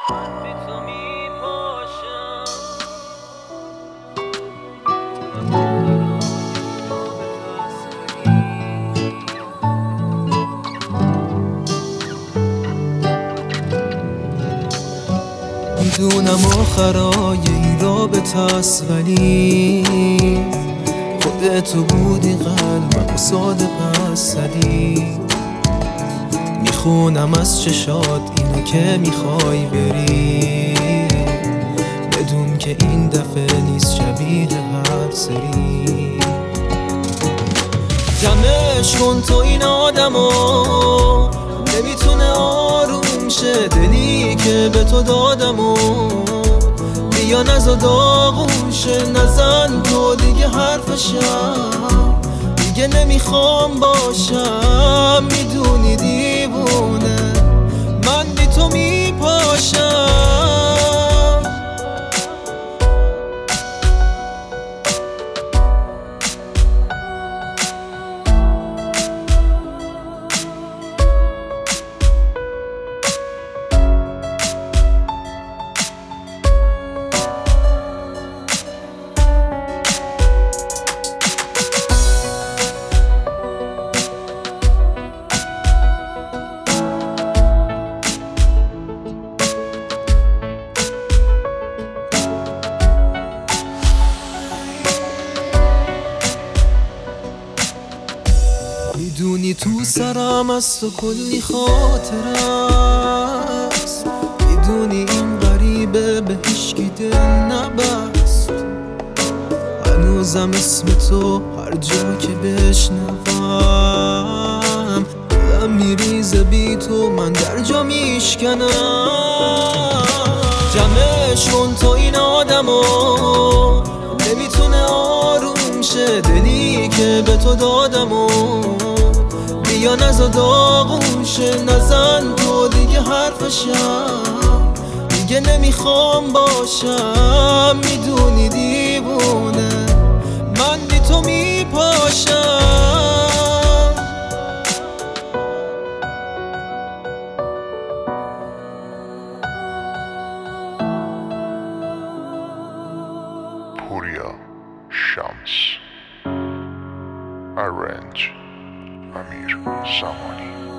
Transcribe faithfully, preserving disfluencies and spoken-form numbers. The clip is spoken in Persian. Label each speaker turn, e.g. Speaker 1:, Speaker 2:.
Speaker 1: میدونم آخرای این رابطه است، ولی خودتو بودی قلبم و ساده پس زدی. میخونم از چشات اینو که میخوای بری، بدون که این دفعه نیست شبیه هر سری. جمعش کن تو این آدمو، نمیتونه آروم شه دلی که به تو دادمو. بیا نزا داغون شه، نزن تو دیگه حرفشم، دیگه نمیخوام باشم. میدونی دیوونه من بی تو میپاشم. میدونی تو سرم از تو کلی خاطر است، میدونی این غریبه به هیچکی دل نبست. هنوزم اسم تو هر جا که بشنوم دلم میریزه بی تو، من در جا میشکنم. جمعش کن تو این آدمو، نمیتونه آروم شه دلی که به تو دادمو. بیا نزا داغون شه، نزن تو دیگه حرفشم، دیگه نمیخوام باشم. میدونی دیوونه من بی تو میپاشم.
Speaker 2: پوریا شمس. Arrange امیر زمانی.